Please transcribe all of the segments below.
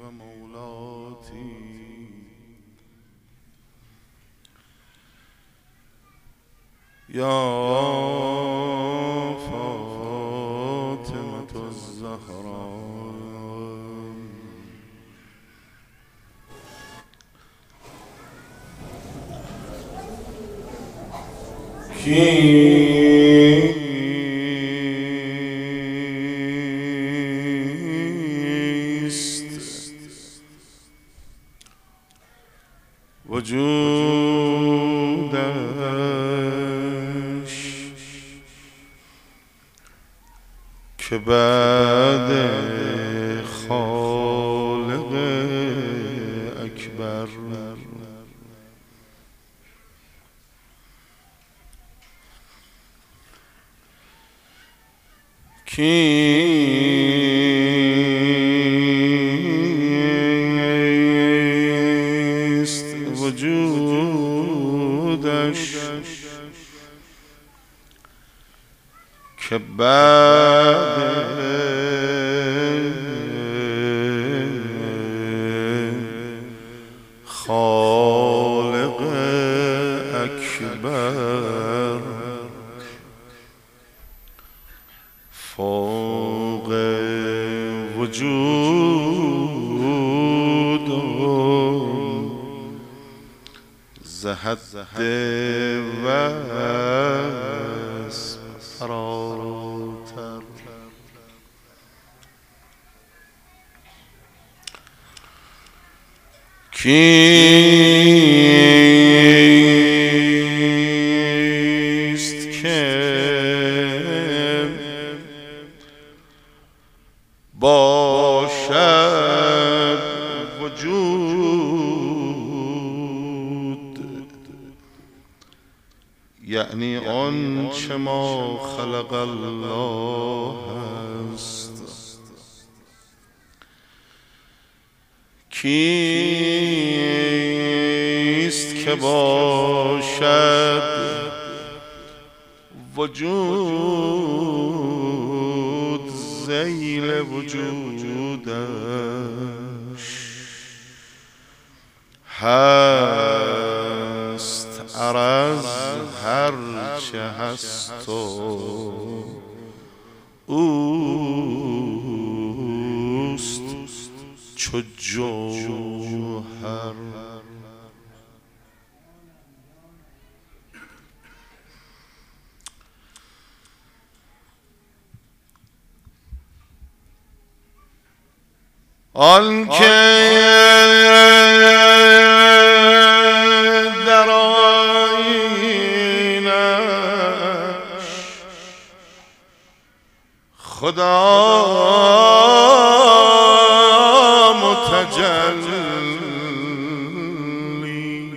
ومولاتي يا فاطمة الزهراء کیست وجودش که بعد خالق اکبر کیست وجودش که بعد خالق اکبر فوق وجود زهد وصف فراتر کیست که باشد وجود یعنی آنچه ما خلق الله است کیست که باشد وجود ذیل وجودش هست عرض هرچه هست و اوست چو جوهر آنکه در آیینش خدا متجلی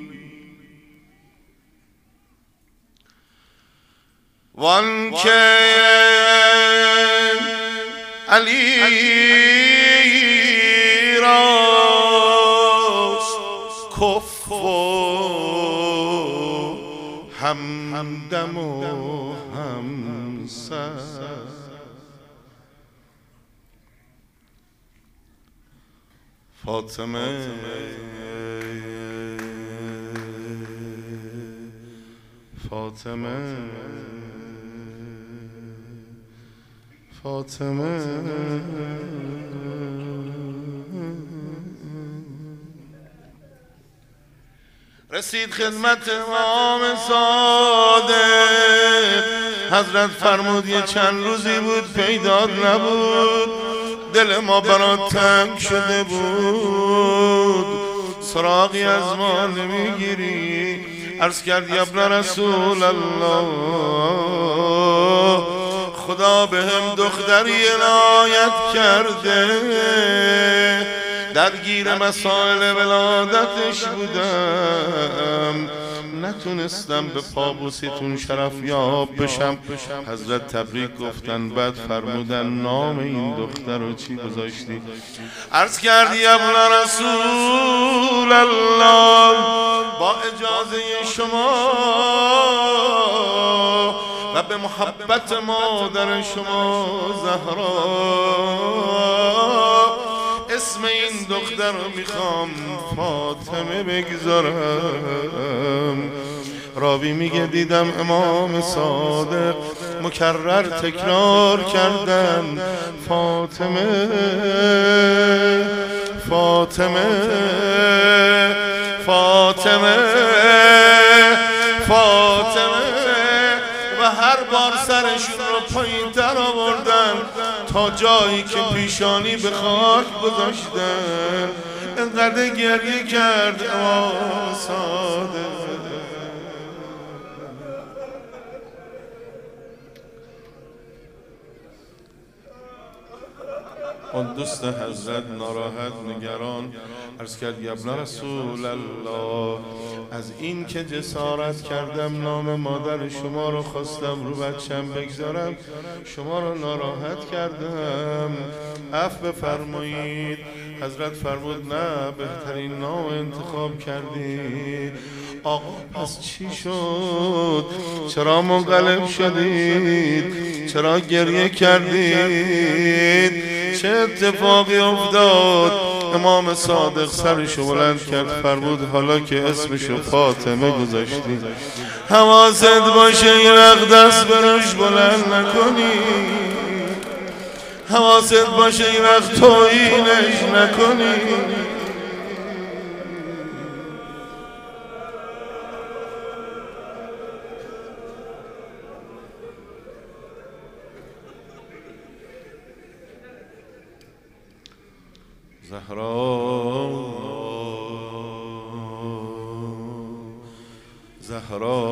وانکه علی کف و همدم و همسر فاطمه فاطمه فاطمه رسید خدمت امام صادق حضرت فرمود یه چند روزی بود پیدات نبود دل ما برات تنگ شده بود سراغی از ما نمیگیری عرض کردی ابن رسول الله خدا به هم دختری عنایت کرده درگیر مسائل ولادتش بودم نتونستم به پابوسیتون شرف یاب بشم حضرت تبریک گفتن بعد فرمودن نام این دختر رو چی گذاشتی عرض کردی ابن رسول الله با اجازه شما و به محبت مادر شما زهرا اسم این دختر رو میخوام فاطمه بگذارم. راوی میگه دیدم امام صادق مکرر تکرار کردن فاطمه فاطمه فاطمه فاطمه و هر بار سرشون رو پایین تر آوردن تا جایی که پیشانی به خاک گذاشتن. انقدر گریه کرد امام صادق. اون دوست حضرت ناراحت نگران عرض کرد یا ابن رسول الله، از این که جسارت کردم نام مادر شما رو خواستم رو بچم بگذارم، شما رو ناراحت کردم، عفو بفرمایید. حضرت فرمود نه، بهترین نام انتخاب کردی. آقا پس چی شد؟ چرا منقلب شدید؟ چرا گریه کردید؟ چه اتفاقی افتاد؟ امام صادق سرشو بلند کرد فرمود حالا که اسمشو فاطمه گذاشتی حواست باشه یه وقت دست براش بلند نکنی، حواست باشه یه وقت توهینش نکنی. زهرا زهرا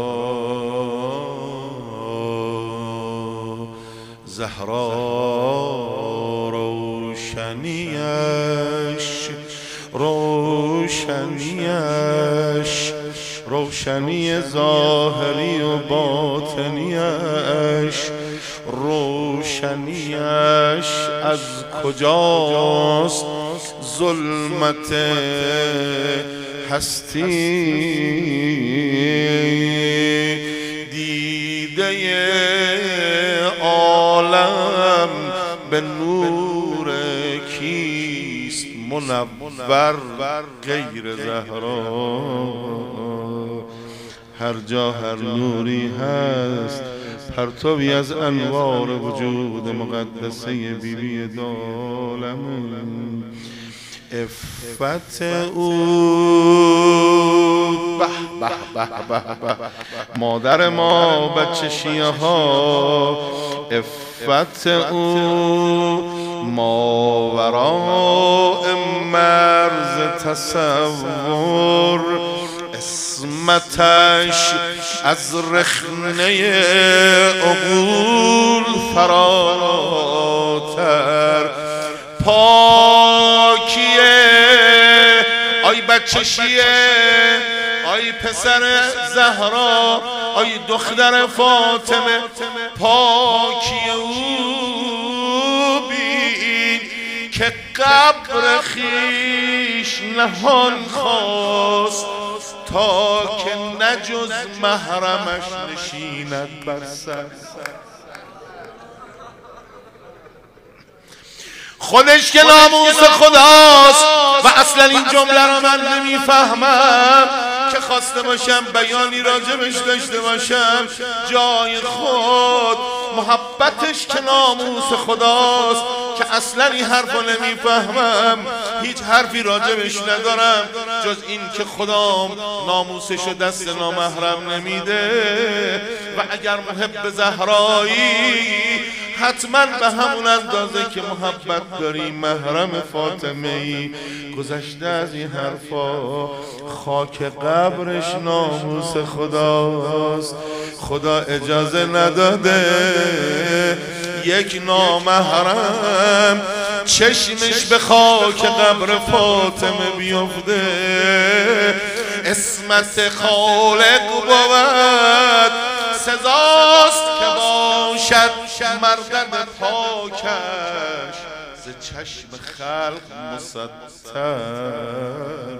زهرا روشنیش روشنیش روشنی ظاهری و باطنیش روشنیش از کجاست؟ ظلمت هستی دیده عالم به نور کیست منور غیر زهرا؟ هر جا هر نوری هست پرتوی از انوار وجود مقدسه بیبی دالم. عفت او به به به به به مادر ما بچه شیعه ها، عفت او ماوراء مرز تصور، اسمتش از رخنه عقول فراتر، پاکیه آی بچه شیعه، آی پسر زهرا، آی دختر فاطمه، پاکی او بین که قبر خیش نهان خواست تا که نجز محرمش نشیند بر سر. خودش که ناموس خداست و اصلا این جمله رو من نمیفهمم که خواسته باشم بیانی راجبش داشته باشم. جای خود محبتش که ناموس خداست که اصلا این حرف رو نمیفهمم، هیچ حرفی راجبش ندارم جز این که خدا ناموسش رو دست نامحرم نمیده. و اگر محب زهرایی حتما به همون اندازه که محبت داری محرم فاطمه ای، گذشته از این حرفا، خاک قبرش ناموس خداست. خدا اجازه نداده یک نامحرم چشمش به خاک قبر فاطمه بیفته. اسمت خالق بود سزاست که باشد مردم پاکش ز چشم خلق مستر.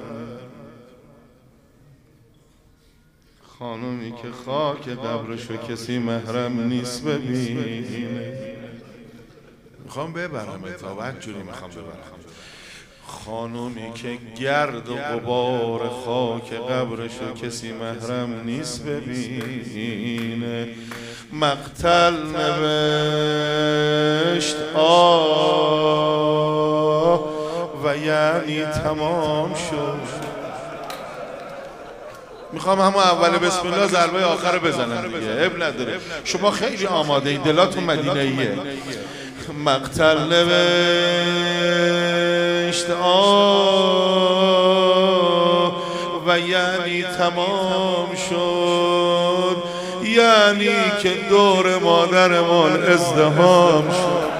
خانومی که خاک قبرشو کسی محرم نیست ببینه. میخوام ببرم تا بعد جوری میخوام ببرم. خانومی که گرد و غبار خاک قبرشو کسی محرم نیست ببینه. مقتل نوشت و یعنی تمام شد. میخوام همون اول بسم الله ضربه آخر بزنم دیگه، اب نداره. شما خیلی آماده این، دلاتون مدینه ایه. مقتل نوشت و یعنی تمام شد، یعنی که دور مادرمان ازدحام شد.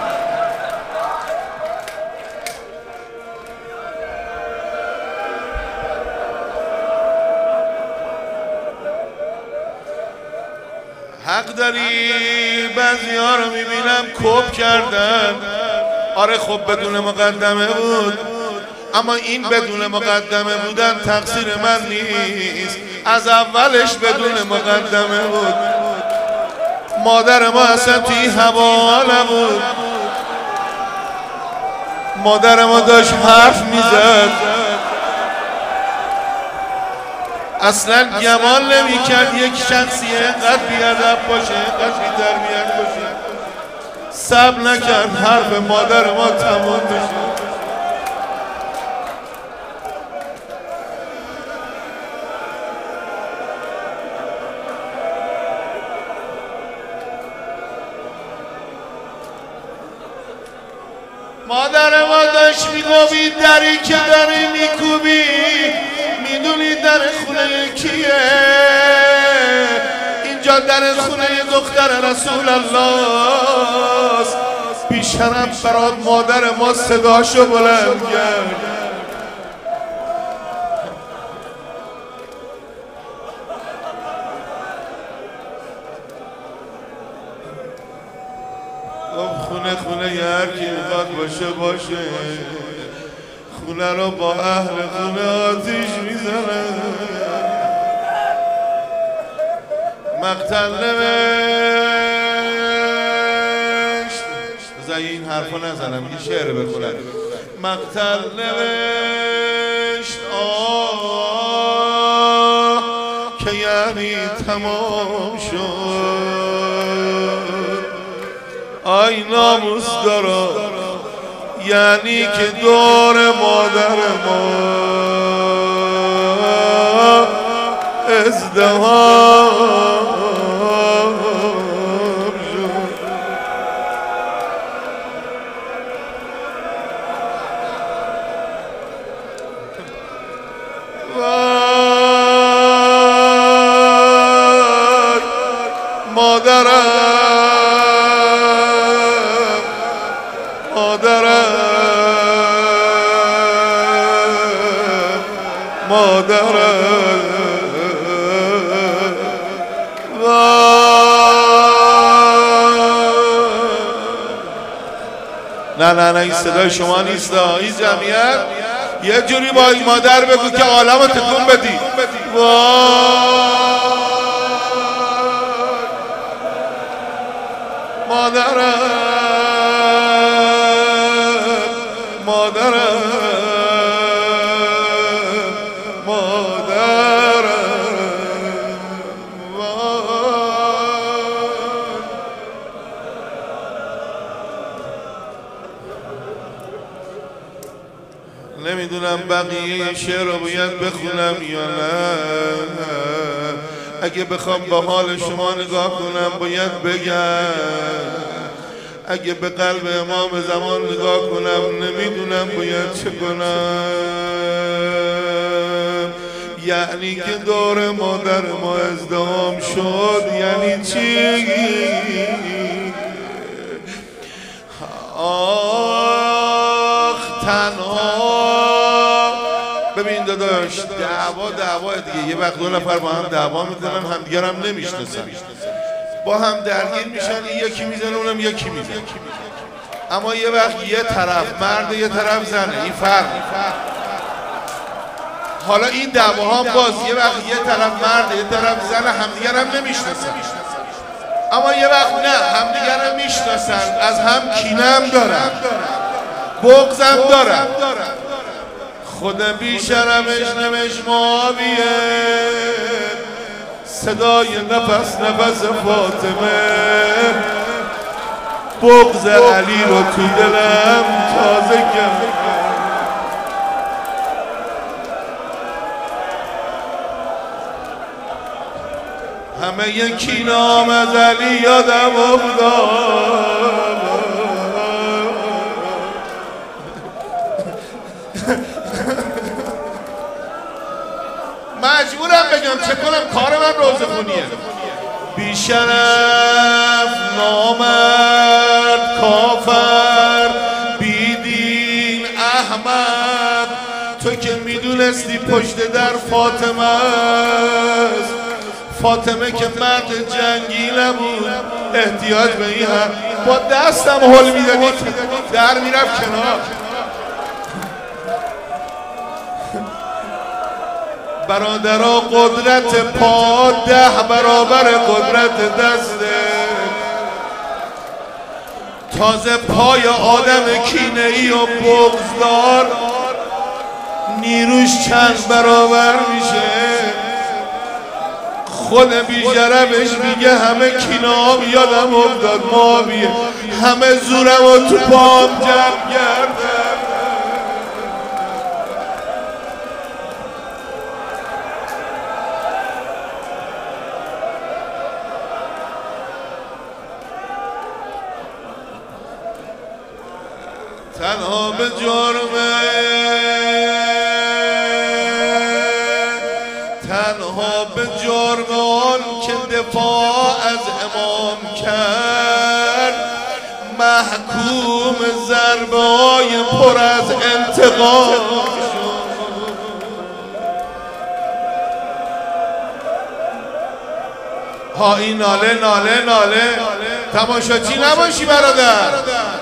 حق داری، بعضی ها رو میبینم کپ کردن. آره خب بدون مقدمه بود، اما این بدون مقدمه بودن تقصیر من نیست، از اولش بدون مقدمه بود. مادر ما اصلا توی هوا نبود، مادر ما داشت حرف میزد، اصلا گمان نمی کرد یک شخصی اینقدر بیادب باشه، اینقدر بی‌تربیت باشه. صبر نکرد حرف مادر ما تمام بشه. مادر ما داشت میگوی دری که داری میکوبی میدونی در خونه کیه؟ اینجا در خونه دختر رسول الله است. بیشرف برات مادر ما صداشو بلند کرد. خونه خونه هر کی میخواد باشه، خونه رو با اهل خونه آتیش میزنه. مقتل نوشت، بذار این حرفا نزنم، یه شعر بخونم. مقتل نوشت که یعنی تمام شد. آی ناموس دارا، یعنی که دور مادر ما ازدحام شد. وای مادرم، مادرم، نه این صدای شما نیست. این جمعیت یه جوری با این مادر بگو که عالمو تکون بدی. مادرم، مادرم، نمیدونم بقیه شعر رو باید بخونم یا نه. اگه بخوام به حال شما نگاه کنم باید بگم، اگه به قلب امام زمان نگاه کنم نمیدونم باید چه کنم. یعنی که دور مادر ما ازدحام شد، یعنی چی؟ آخ تنها. ببین داداش، دعوا دیگه، یه وقت دو نفر با هم دعوا میکنن، همدیگر هم نمیشناسن، با هم درگیر میشن، یکی میزنه اونم یکی میزنه. اما یه وقت یه طرف مرد یه طرف زنه، این فرق. حالا این دعواها باز یه وقت یه طرف مرد یه طرف زنه، همدیگر هم نمیشناسن. اما یه وقت نه، همدیگر هم میشناسن، از هم کینه هم دارن. بغضم دارم خود بیشرمش نمش معاویه صدای نفس فاطمه بغض علی رو تو دلم تازه کرد همه یکی نام از علی یادم افتاد مجبورم بگم چه کنم کار من روزخونیه بیشرف نامرد کافر بیدین احمد تو که میدونستی پشت در فاطمه است فاطمه که مرد جنگی نبود احتیاج به این هم با دستم هل میدادی در میرفت کنار برادرها قدرت پا 10 برابر قدرت دسته تازه پای آدم کینه‌ای و بغضدار نیروش چند برابر میشه خود بیشرفش میگه همه کینه‌ام یادم افتاد معاویه همه زورم و تو پام جمع کردم تنها به جرمه تنها به جرم آن که دفاع از امام کرد محکوم ضربه های پر از انتقام ها این ناله تماشاچی نباشی برادر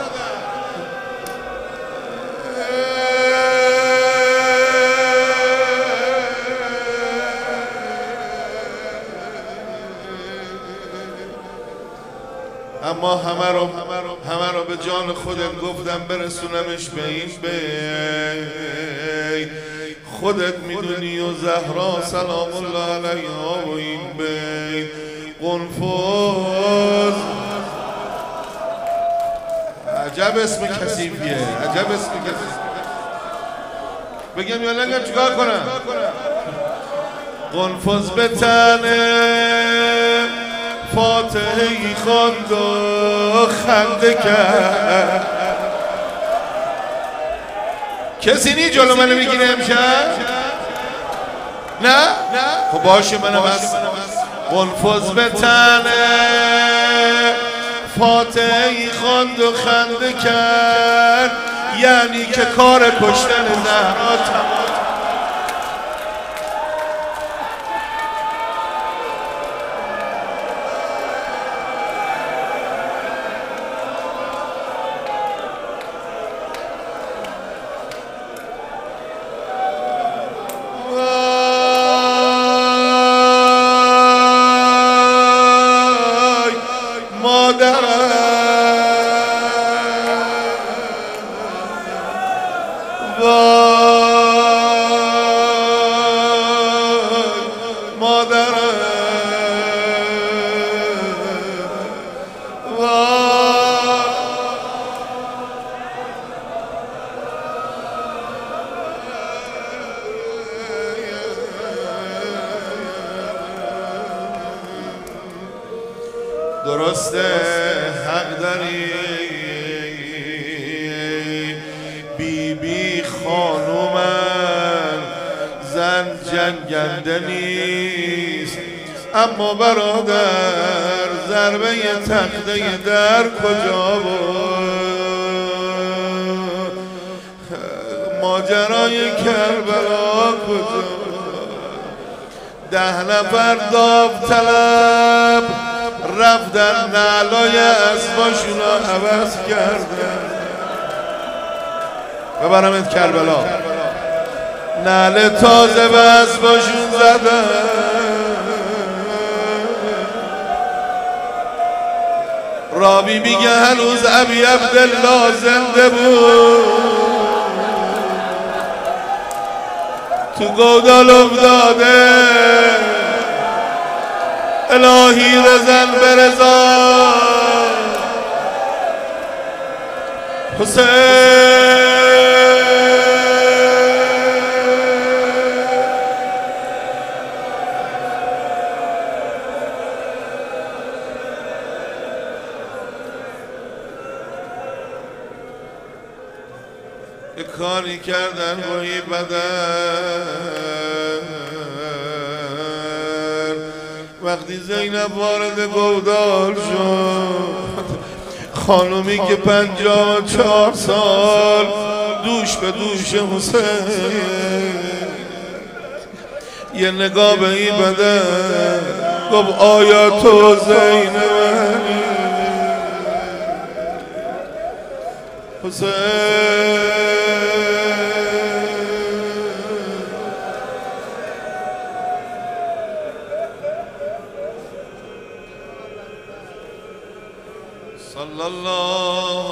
اما همه رو به جان خودم گفتم برسونمش به این بید خودت میدونی و زهرا سلام الله علیها و این بید قنفذ عجب اسم کثیفیه عجب اسم کثیف بگم یا نگم چیکار کنم قنفذ به تنه فاتحه‌ای خواند و خنده کرد کسی نی جلو منو میگیره امشب؟ نه؟ خب باشه منم از قنفذ به تنه فاتحه‌ای خواند و خنده کرد یعنی که کار کشتن زهرا تمام درسته حق داری بی خانومن زن جنگنده نیست اما برادر ضربه تخته در کجا بود ماجرای کربلا کجا 10 نفر داوطلب رفتن نعلای اسباشون رو عوض کردن ببرمت کربلا نعل تازه به اسباشون زدن راوی میگه هنوز ابی عبدالله زنده بود، تو گودال افتاده الهی رزن برزا حسین. یه کاری کردن گویی بدن، وقتی زینب وارد گودال شد، خانومی که 54 سال دوش به دوش حسین، یه نگاه به این بدن گفت آیا تو زینب حسین؟ صلی الله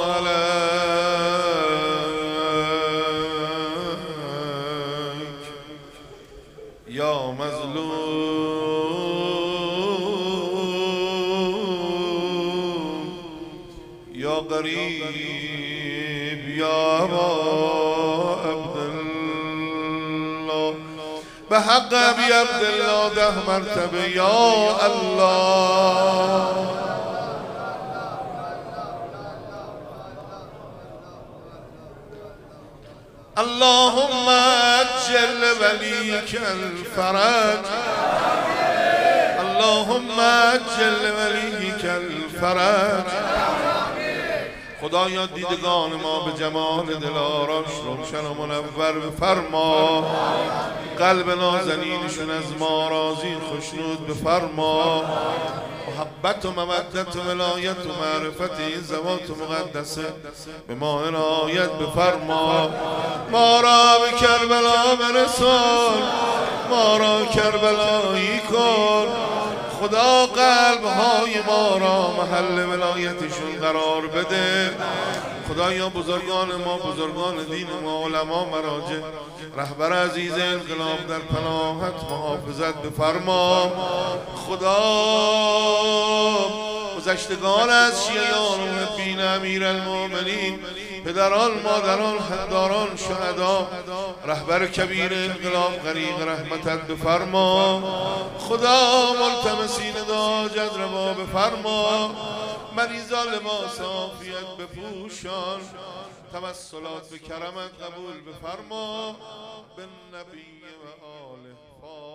علیک یا مظلوم یا قریب یا عبدالله، به حق ابی عبدالله 10 مرتبه یا الله. اللهم اجل وليك الفرج، اللهم اجل وليك الفرج. خدایا دیدگان ما به جمال دلاراش روشن و منور بفرما، قلب نازنینشون از ما راضی خوشنود بفرما، محبت و مودت و ولایت و معرفت این ذوات مقدسه به ما عنایت بفرما. ما را به کربلا برسان، ما را کربلایی کن. خدا قلب‌های ما را محل ولایتشون قرار بده. خدایا بزرگان ما، بزرگان دین ما، علما، مراجع، رهبر عزیز انقلاب در پناهت محافظت بفرما. خدا گذشتگان از شیعیان و محبین امیرالمومنین، پدران، مادران، خداران، شهدا، رهبر کبیر انقلاب غریق رحمتت بفرما. خدا ملتمسین حاجت روا بفرما. مریضان لباس عافیت بپوشان، توسلات به کرمت قبول بفرما. به نبی و آله